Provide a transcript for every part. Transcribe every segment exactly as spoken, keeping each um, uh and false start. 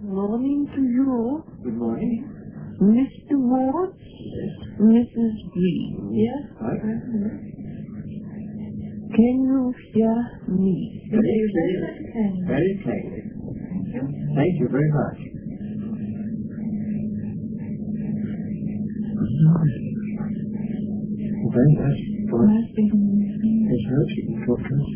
morning to you. Good morning. Mister Ward, Missus Green. Yes. Hi. Can you hear me? Very plainly. Very plainly. Thank you very much. Very nice. Yes, I hope you can talk to us.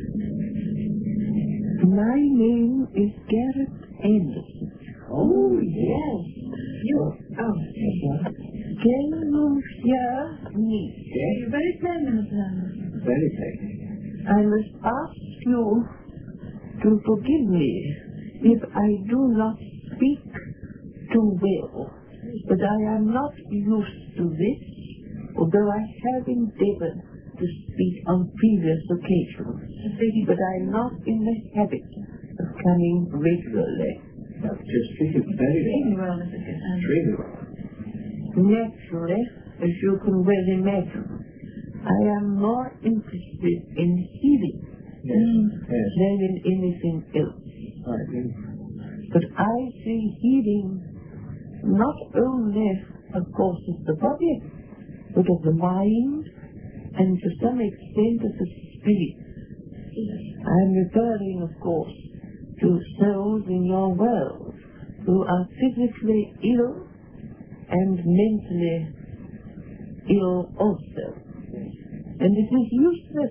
My name is Garrett Anderson. Oh, yes. You. Oh, Can you hear me? yes. You're very plain, Mister Anderson. Very plainly. I must ask you to forgive me if I do not speak too well, but I am not used to this, although I have endeavored to speak on previous occasions, but I am not in the habit of coming regularly. That's just treated very Extremely well. well, Mister Anderson. Extremely well. Naturally, as you can well imagine, I am more interested in healing Yes. Yes. than in anything else. I agree. But I see healing not only, of course, of the body, but of the mind, and to some extent of the spirit. I am referring, of course, to souls in your world who are physically ill and mentally ill also. And it is useless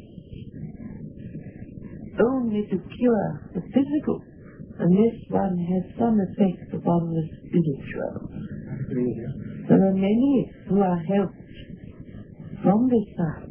only to cure the physical unless one has some effect upon the spiritual. There are many who are helped from this side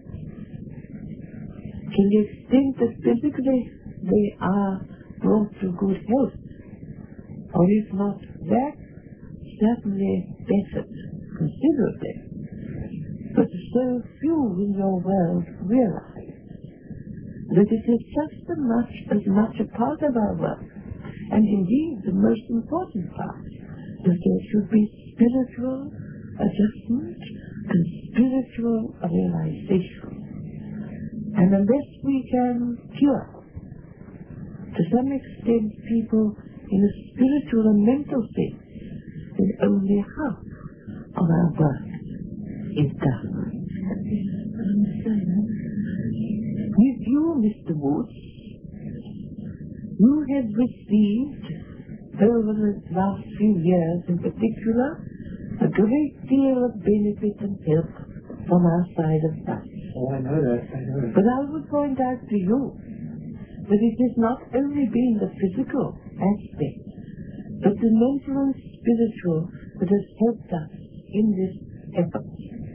to the extent that physically they are brought to good health, or if not that, certainly bettered considerably. But so few in your world realize that it is just as much as much a part of our work, and indeed the most important part, that there should be spiritual adjustment and spiritual realization. And unless we can cure, to some extent, people in a spiritual and mental sense, then only half of our work is done. With you, Mister Woods, you have received, over the last few years in particular, a great deal of benefit and help from our side of life. Oh, I know that. I know that. But I would point out to you that it has not only been the physical aspect, but the mental and spiritual that has helped us in this effort.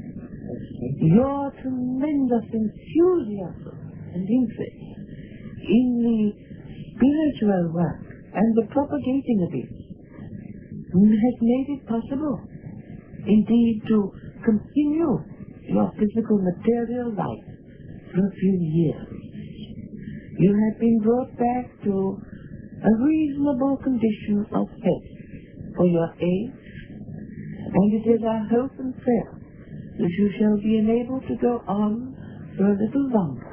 Your tremendous enthusiasm and interest in the spiritual work and the propagating of it has made it possible, indeed, to continue your physical material life for a few years. You have been brought back to a reasonable condition of health for your age, and it is our hope and prayer that you shall be enabled to go on for a little longer.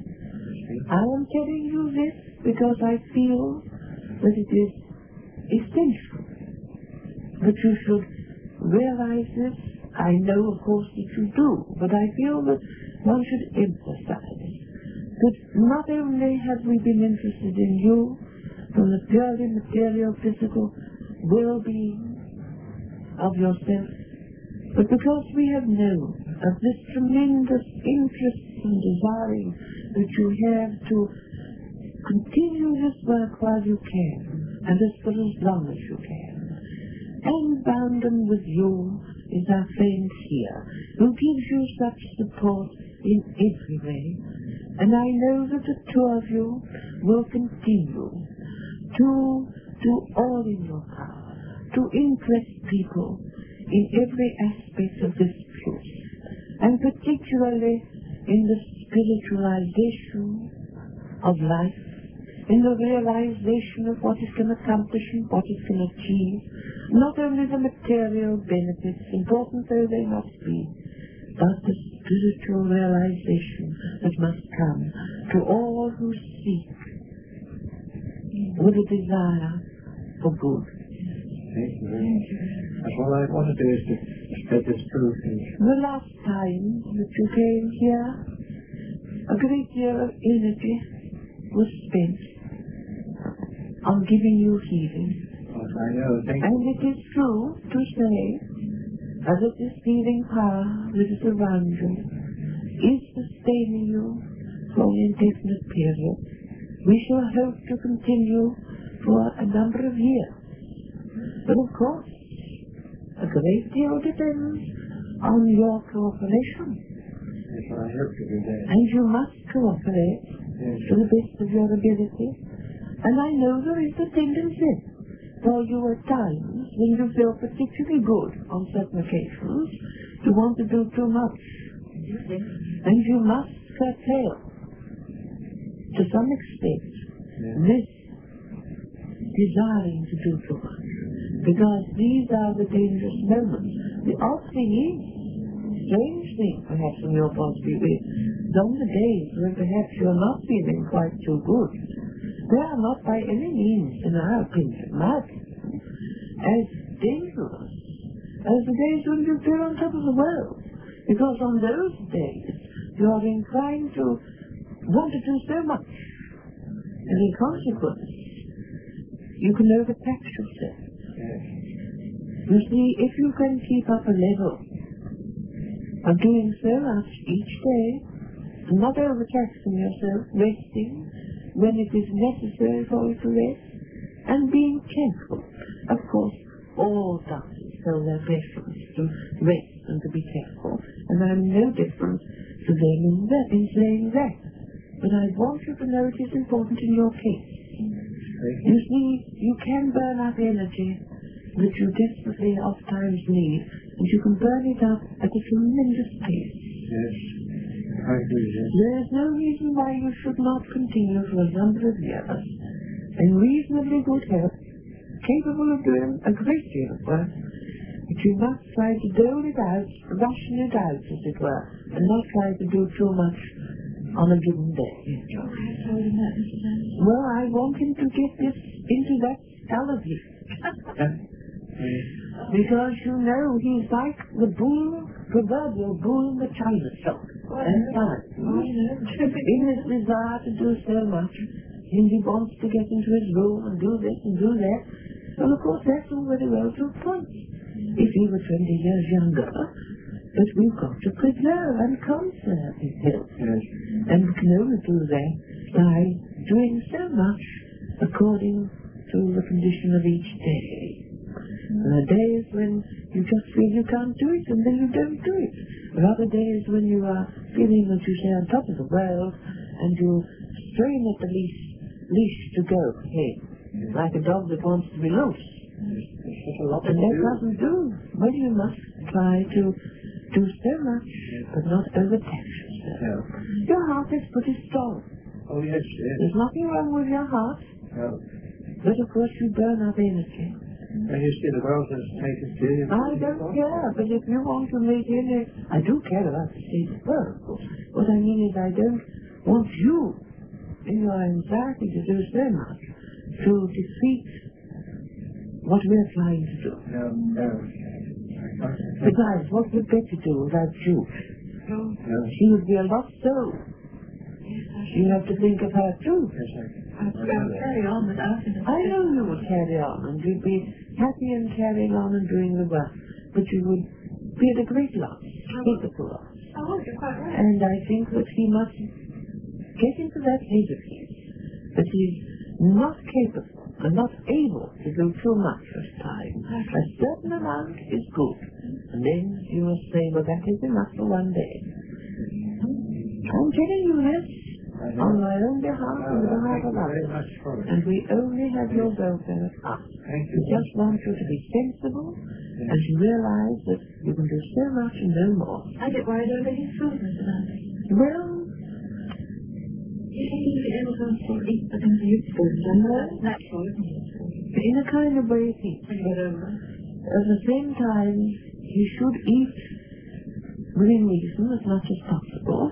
I am telling you this because I feel that it is essential that you should realize this. I know, of course, that you do, but I feel that one should emphasize that not only have we been interested in you from the purely material, physical well-being of yourself, but because we have known of this tremendous interest and desiring that you have to continue this work while you can, and as for as long as you can. And bounden with you is our friend here, who gives you such support in every way, and I know that the two of you will continue to do all in your power to impress people in every aspect of this truth, and particularly in the spiritualization of life, in the realization of what it can accomplish and what it can achieve, not only the material benefits, important though they must be, but the spiritual realization that must come to all who seek with a desire for good. Thank you very much. That's all I want to do is to spread this truth. The last time that you came here, a great deal of energy was spent on giving you healing. Yes, I know. Thank you. And it is true to say that this healing power that is around you is sustaining you for an indefinite period. We shall hope to continue for a number of years. But of course, a great deal depends on your cooperation. Yes, I hope to do that. And you must cooperate Yes. to the best of your ability. And I know there is a tendency for you at times, when you feel particularly good on certain occasions, to want to do too much. And you must curtail, to some extent, Yes. this desiring to do too much. Because these are the dangerous moments. The odd thing is, strange thing perhaps from your point of view is, on the days when perhaps you are not feeling quite too good, they are not by any means, in our opinion, my opinion, as dangerous as the days when you feel on top of the world. Because on those days, you are inclined to want to do so much. And in consequence, you can overtax yourself. Yes. You see, if you can keep up a level of doing so much each day, and not overtaxing yourself, resting when it is necessary for you to rest, and being careful. Of course, all doctors tell their patients to rest and to be careful, and I'm no different to them in, that, in saying that. But I want you to know it is important in your case. You see, you can burn up energy that you desperately oft times need, and you can burn it up at a tremendous pace. Yes. I agree, yes. There is no reason why you should not continue for a number of years in reasonably good health, capable of doing a great deal of work, but you must try to dole it out, ration it out, as it were, and not try to do too much on a given day. Well, I want him to get this into that skull of his. Because, you know, he's like the bull, proverbial bull in the china shop. And time. In his desire to do so much, and he wants to get into his room and do this and do that. Well, of course, that's all very well to a point. If he were twenty years younger, but we've got to preserve and conserve his health. Yes. And we can only do that by doing so much according to the condition of each day. There are days when you just feel you can't do it, and then you don't do it. There are other days when you are feeling that you say on top of the world, and you strain at the leash, leash to go ahead, like a dog that wants to be loose. There's a lot to And that do. doesn't do. Well, you must try to do so much, but not overtax yourself. No. Your heart is pretty strong. Oh, yes, yes. There's nothing wrong with your heart, No. but of course you burn up energy. And you see, the world has taken to you. I don't care, but if you want to make any... I do care about the state of the world, of course. What I mean is I don't want you, in your anxiety to do so much, to defeat what we're trying to do. No, no. Besides, what would Betty do without you? No. She would be a lost soul. You have to think of her too. Yes, I I'd carry on without him. I know you would carry on, and you'd be happy in carrying on and doing the work, but you would be at a great loss, physical loss. Oh, you're quite right. And I think that he must get into that state of his, that he's not capable and not able to do too much at a time. A certain amount is good, and then you must say, well, that is enough for one day. I'm telling you this on my own behalf and on behalf of others. And we only have your welfare at heart. Thank We just want you to be sensible and to realize that you can do so much and no more. I get worried over his food, Mister Landry. Well, You think he'd be able to sort of eat the things he used to, and that's natural, isn't it? in a kind of way, he, When you get over it. at the same time, he should eat within reason as much as possible.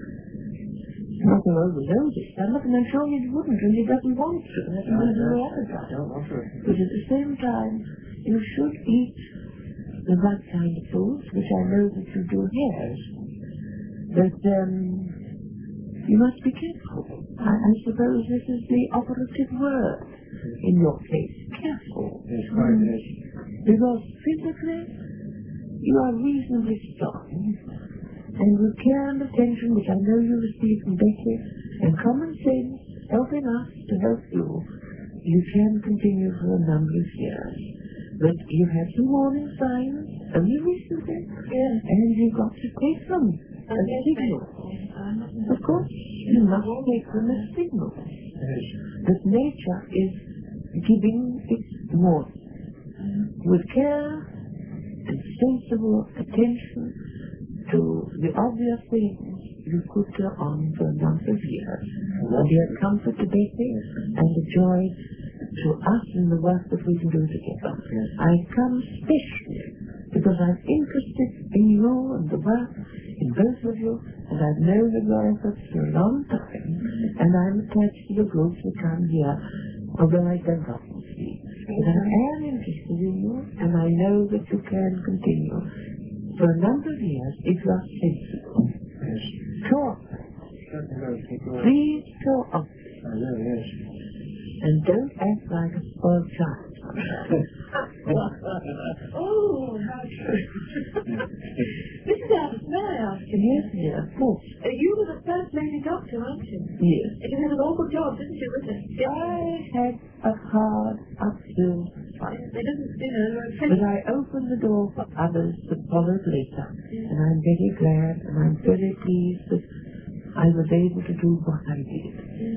Not to overload it. I'm not I'm sure he wouldn't, and he doesn't want to. That's No, another no, way I don't want to. But at the same time, you should eat the right kind of foods, which I know that you do have. But um, you must be careful. I, I suppose this is the operative word in your case. Careful. Yes, quite, yes. Because physically, you are reasonably strong, and with care and attention, which I know you receive from Betty, and common sense helping us to help you, you can continue for a number of years. But you have some warning signs, only recently, Yes. and you've got to take them as signals. Of course, you must take them as signals. Yes. That nature is giving its warning. With care and sensible attention to the obvious things, you could go on for a number of years. And be a comfort to Betty and a joy to us in the work that we can do together. I come specially because I'm interested in you and the work, in both of you, and I've known of your efforts for a long time, and I'm attached to the groups that come here, although I don't often speak. But I am interested in you, and I know that you can continue for a number of years if you are sensible. Yes. Talk. Please talk. I know, yes. And don't act like a spoiled child. Oh, how true. Missus Adams, may I ask you? Yes, dear, of course. Uh, you were the first lady doctor, aren't you? Yes. You had an awful job, didn't you, with it? I had a hard uphill fight. They didn't, you know, But I opened the door for others that followed later. And I'm very glad and I'm very pleased that I was able to do what I did.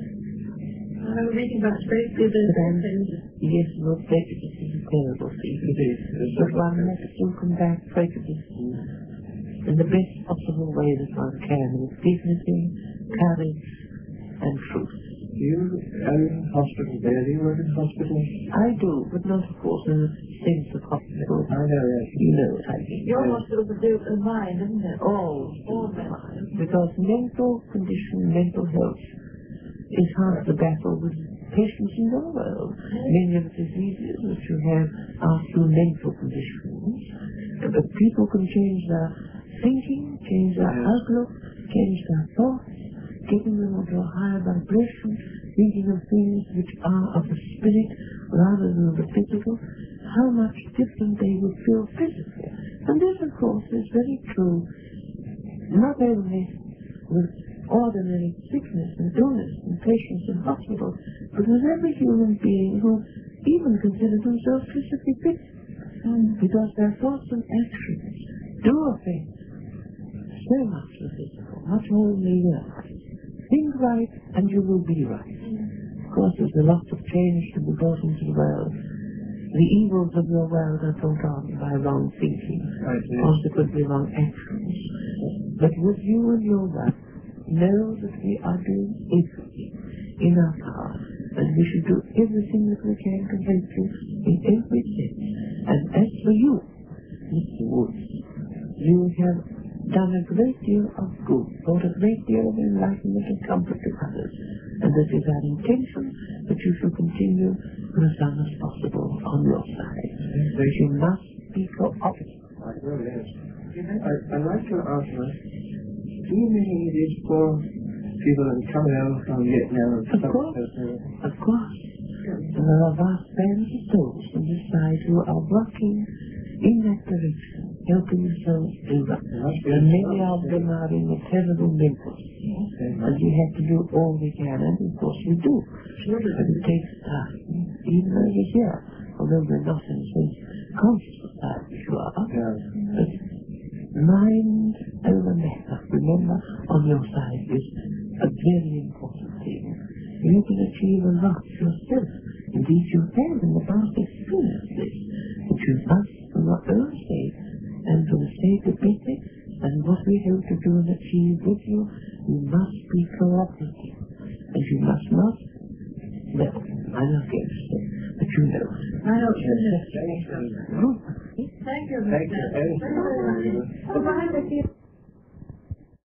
I was reading about space the But I'm, things. yes, well, prejudice is a terrible thing. It is. But one has to combat prejudice in the best possible way that one can, with dignity, courage, and truth. Do you own hospital there? Do you work in hospitals? I do, but not, of course, in the sense of hospital. I know, yes. You know what I mean. Your hospital's a do of mine, isn't it? All, All because mental condition, mental health is half the battle with patients in the world. Many of the diseases that you have are through mental conditions. But people can change their thinking, change their outlook, change their thoughts, getting them into a higher vibration, thinking of things which are of the spirit rather than the physical, how much different they would feel physically. And this, of course, is very true, not only with ordinary sickness and illness and patients in hospitals, but with every human being who even considers themselves physically fit, because their thoughts and actions do affect so much the physical, much more than the earth. Think right and you will be right. Of course, there's a lot of change to be brought into the world. The evils of your world are brought on by wrong thinking, consequently wrong actions. But with you and your work, know that we are doing everything in our power, and we should do everything that we can to help you in every sense. And as for you, Mister Woods, you have done a great deal of good, brought a great deal of enlightenment and comfort to others, and that is our intention that you should continue for as long as possible on your side. But you must be cooperative. I know, yes. I, I'd like to ask you, do you mean these poor people that come out from Vietnam and Of stuff course. like that? Of course. And there are vast bands of souls on this side who are working in that direction, helping themselves do that. And many of them are in a terrible mental state. And we have to do all we can, and of course we do. But it takes time, even though we're here, although we're not in a sense conscious of that, which you are. But mind over matter, remember, on your side is a very important thing. You can achieve a lot yourself. Indeed, you have in the past experienced this. But you must, for your own sake, and for the sake of Betty, and what we hope to do and achieve with you, you must be cooperative. And you must not, no, I'm not going to say, but you know. I don't know. Good. Thank you. Thank you. Bye-bye.